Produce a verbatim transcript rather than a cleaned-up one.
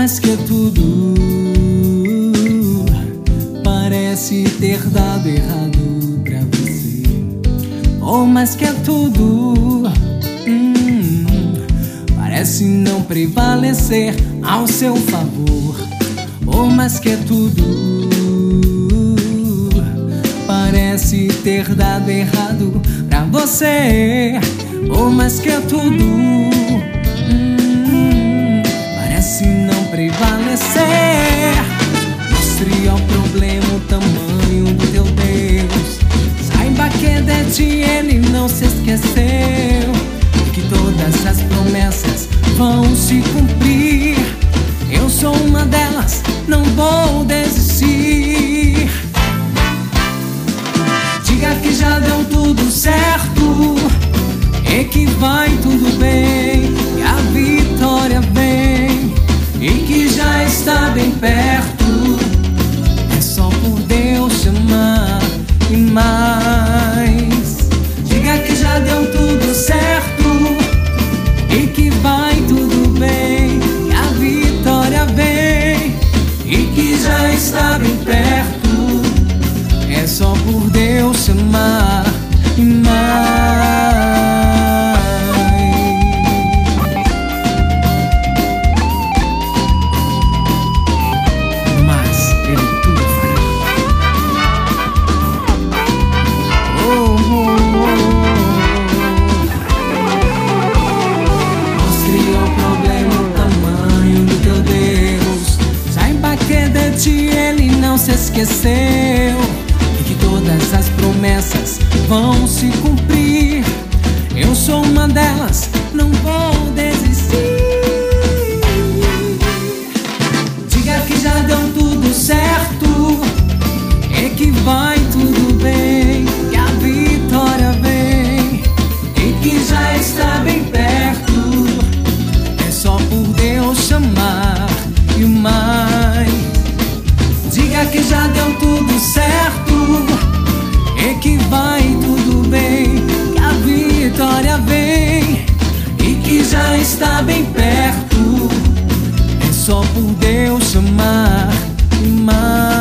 mais que tudo parece ter dado errado pra você. Ou mais que tudo hum, parece não prevalecer ao seu favor. Ou mais que tudo parece ter dado errado pra você. Ou mais que tudo hum, parece não prevalecer. Mostre ao problema o tamanho do teu Deus. Saiba que de ti ele não se esqueceu, e que todas as promessas vão se cumprir. Eu sou uma delas, não vou desistir. Diga que já deu tudo certo, e que vai tudo bem, que a vitória vem, e que já está bem perto. É só por Deus chamar e mais. Diga que já deu tudo certo, e que vai tudo bem, que a vitória vem, e que já está bem perto. É só por Deus chamar e mais. Ele não se esqueceu, e que todas as promessas vão se cumprir. Eu sou uma delas, não vou desistir. Diga que já deu tudo certo, e que vai tudo bem, que a vitória vem, e que já está bem perto. É só por Deus chamar e mais. Diga que já deu tudo certo, e que vai tudo bem, que a vitória vem, e que já está bem perto. É só por Deus chamar e mais.